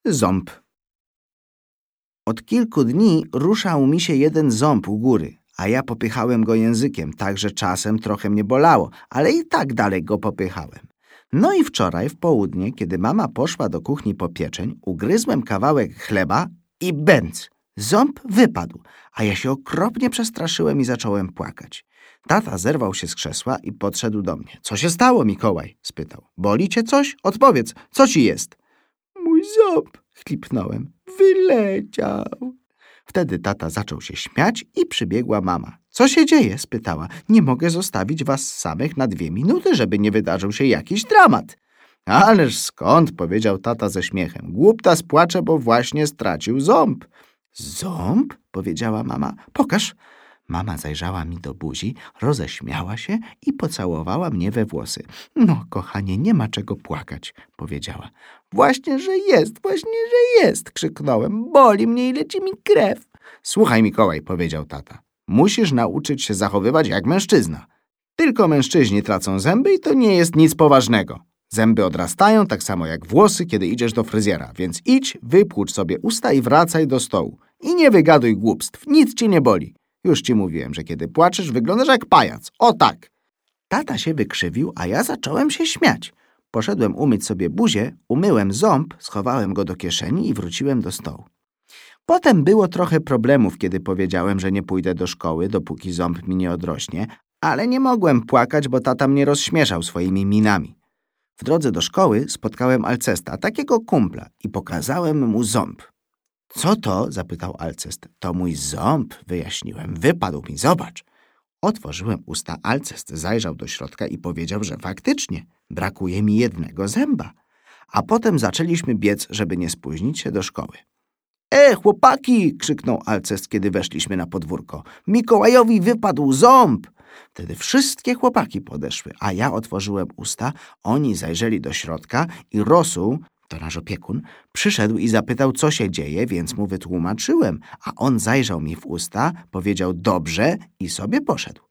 Ząb. Od kilku dni ruszał mi się jeden ząb u góry, a ja popychałem go językiem, tak że czasem trochę mnie bolało, ale i tak dalej go popychałem. No i wczoraj w południe, kiedy mama poszła do kuchni po pieczeń, ugryzłem kawałek chleba i bęc! Ząb wypadł, a ja się okropnie przestraszyłem i zacząłem płakać. Tata zerwał się z krzesła i podszedł do mnie. Co się stało, Mikołaj? Spytał. Boli cię coś? Odpowiedz, co ci jest? Mój ząb, chlipnąłem. Wyleciał. Wtedy tata zaczął się śmiać i przybiegła mama. Co się dzieje? Spytała. Nie mogę zostawić was samych na 2 minuty, żeby nie wydarzył się jakiś dramat. Ależ skąd? Powiedział tata ze śmiechem. Głuptas płacze, bo właśnie stracił ząb. Ząb? Powiedziała mama. Pokaż. Mama zajrzała mi do buzi, roześmiała się i pocałowała mnie we włosy. No, kochanie, nie ma czego płakać, powiedziała. Właśnie, że jest, krzyknąłem. Boli mnie i leci mi krew. Słuchaj, Mikołaj, powiedział tata. Musisz nauczyć się zachowywać jak mężczyzna. Tylko mężczyźni tracą zęby i to nie jest nic poważnego. Zęby odrastają tak samo jak włosy, kiedy idziesz do fryzjera, więc idź, wypłucz sobie usta i wracaj do stołu. I nie wygaduj głupstw, nic ci nie boli. Już ci mówiłem, że kiedy płaczesz, wyglądasz jak pajac. O tak! Tata się wykrzywił, a ja zacząłem się śmiać. Poszedłem umyć sobie buzię, umyłem ząb, schowałem go do kieszeni i wróciłem do stołu. Potem było trochę problemów, kiedy powiedziałem, że nie pójdę do szkoły, dopóki ząb mi nie odrośnie, ale nie mogłem płakać, bo tata mnie rozśmieszał swoimi minami. W drodze do szkoły spotkałem Alcesta, takiego kumpla, i pokazałem mu ząb. Co to? Zapytał Alcest. To mój ząb, wyjaśniłem. Wypadł mi, zobacz. Otworzyłem usta, Alcest zajrzał do środka i powiedział, że faktycznie brakuje mi jednego zęba. A potem zaczęliśmy biec, żeby nie spóźnić się do szkoły. Chłopaki! Krzyknął Alcest, kiedy weszliśmy na podwórko. Mikołajowi wypadł ząb! Wtedy wszystkie chłopaki podeszły, a ja otworzyłem usta, oni zajrzeli do środka i Rosół, to nasz opiekun, przyszedł i zapytał, co się dzieje, więc mu wytłumaczyłem, a on zajrzał mi w usta, powiedział dobrze i sobie poszedł.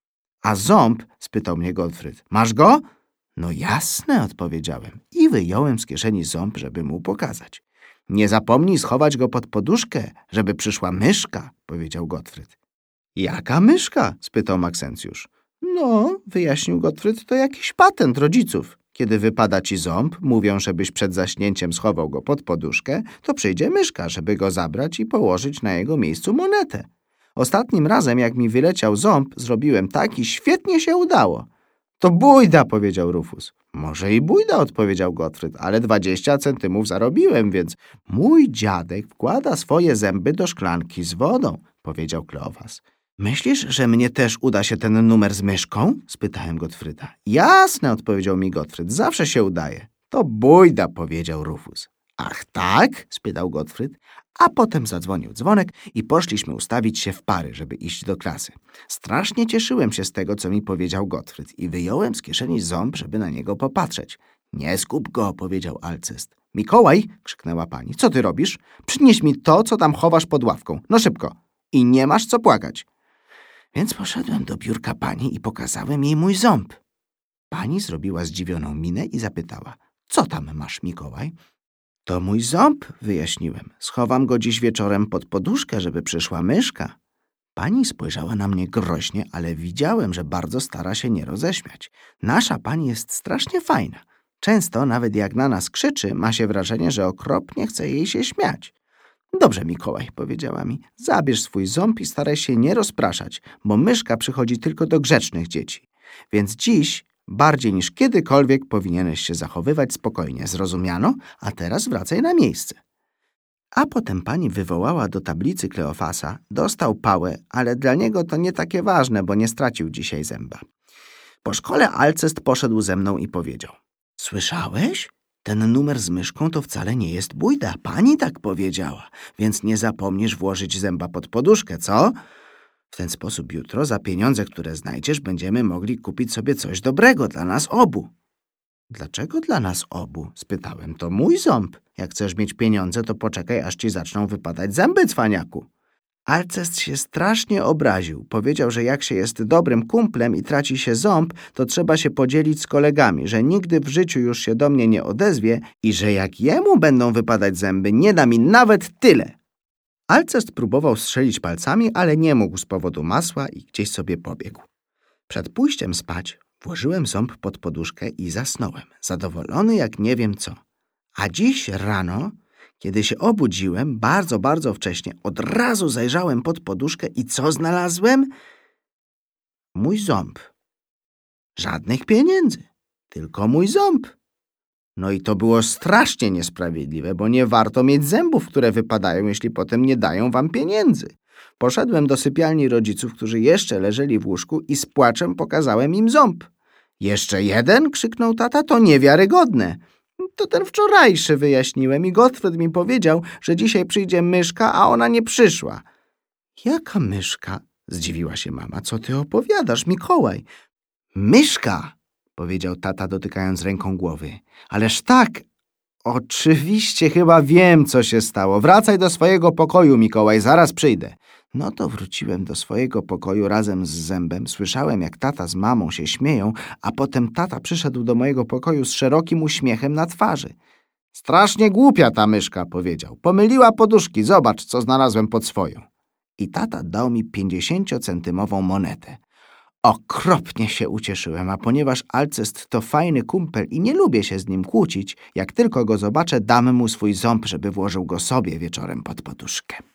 A ząb? Spytał mnie Gottfried. Masz go? No jasne, odpowiedziałem i wyjąłem z kieszeni ząb, żeby mu pokazać. Nie zapomnij schować go pod poduszkę, żeby przyszła myszka, powiedział Gottfried. Jaka myszka? Spytał Maksencjusz. No, wyjaśnił Gottfried, to jakiś patent rodziców. Kiedy wypada ci ząb, mówią, żebyś przed zaśnięciem schował go pod poduszkę, to przyjdzie myszka, żeby go zabrać i położyć na jego miejscu monetę. Ostatnim razem, jak mi wyleciał ząb, zrobiłem tak i świetnie się udało. To bójda, powiedział Rufus. Może i bójda, odpowiedział Gottfried, ale 20 centymów zarobiłem, więc mój dziadek wkłada swoje zęby do szklanki z wodą, powiedział Kleofas. Myślisz, że mnie też uda się ten numer z myszką? Spytałem Gottfrieda. Jasne, odpowiedział mi Gottfried, zawsze się udaje. To bójda, powiedział Rufus. Ach tak? Spytał Gottfried, a potem zadzwonił dzwonek i poszliśmy ustawić się w pary, żeby iść do klasy. Strasznie cieszyłem się z tego, co mi powiedział Gottfried i wyjąłem z kieszeni ząb, żeby na niego popatrzeć. Nie zgub go, powiedział Alcest. Mikołaj, krzyknęła pani, co ty robisz? Przynieś mi to, co tam chowasz pod ławką. No szybko. I nie masz co płakać. Więc poszedłem do biurka pani i pokazałem jej mój ząb. Pani zrobiła zdziwioną minę i zapytała, co tam masz, Mikołaj? To mój ząb, wyjaśniłem. Schowam go dziś wieczorem pod poduszkę, żeby przyszła myszka. Pani spojrzała na mnie groźnie, ale widziałem, że bardzo stara się nie roześmiać. Nasza pani jest strasznie fajna. Często, nawet jak na nas krzyczy, ma się wrażenie, że okropnie chce jej się śmiać. Dobrze, Mikołaj, powiedziała mi, zabierz swój ząb i staraj się nie rozpraszać, bo myszka przychodzi tylko do grzecznych dzieci. Więc dziś, bardziej niż kiedykolwiek, powinieneś się zachowywać spokojnie. Zrozumiano? A teraz wracaj na miejsce. A potem pani wywołała do tablicy Kleofasa, dostał pałę, ale dla niego to nie takie ważne, bo nie stracił dzisiaj zęba. Po szkole Alcest poszedł ze mną i powiedział, słyszałeś? Ten numer z myszką to wcale nie jest bójda. Pani tak powiedziała, więc nie zapomnisz włożyć zęba pod poduszkę, co? W ten sposób jutro za pieniądze, które znajdziesz, będziemy mogli kupić sobie coś dobrego dla nas obu. Dlaczego dla nas obu? Spytałem. To mój ząb. Jak chcesz mieć pieniądze, to poczekaj, aż ci zaczną wypadać zęby, cwaniaku. Alcest się strasznie obraził. Powiedział, że jak się jest dobrym kumplem i traci się ząb, to trzeba się podzielić z kolegami, że nigdy w życiu już się do mnie nie odezwie i że jak jemu będą wypadać zęby, nie da mi nawet tyle. Alcest próbował strzelić palcami, ale nie mógł z powodu masła i gdzieś sobie pobiegł. Przed pójściem spać włożyłem ząb pod poduszkę i zasnąłem, zadowolony jak nie wiem co. A dziś rano, kiedy się obudziłem, bardzo wcześnie, od razu zajrzałem pod poduszkę i co znalazłem? Mój ząb. Żadnych pieniędzy, tylko mój ząb. No i to było strasznie niesprawiedliwe, bo nie warto mieć zębów, które wypadają, jeśli potem nie dają wam pieniędzy. Poszedłem do sypialni rodziców, którzy jeszcze leżeli w łóżku i z płaczem pokazałem im ząb. Jeszcze jeden? Krzyknął tata. To niewiarygodne. To ten wczorajszy, wyjaśniłem i Gottfried mi powiedział, że dzisiaj przyjdzie myszka, a ona nie przyszła. Jaka myszka? Zdziwiła się mama. Co ty opowiadasz, Mikołaj? Myszka, powiedział tata, dotykając ręką głowy. Ależ tak, oczywiście chyba wiem, co się stało. Wracaj do swojego pokoju, Mikołaj, zaraz przyjdę. No to wróciłem do swojego pokoju razem z zębem. Słyszałem, jak tata z mamą się śmieją, a potem tata przyszedł do mojego pokoju z szerokim uśmiechem na twarzy. Strasznie głupia ta myszka, powiedział. Pomyliła poduszki, zobacz, co znalazłem pod swoją. I tata dał mi 50-centymową monetę. Okropnie się ucieszyłem, a ponieważ Alcest to fajny kumpel i nie lubię się z nim kłócić, jak tylko go zobaczę, dam mu swój ząb, żeby włożył go sobie wieczorem pod poduszkę.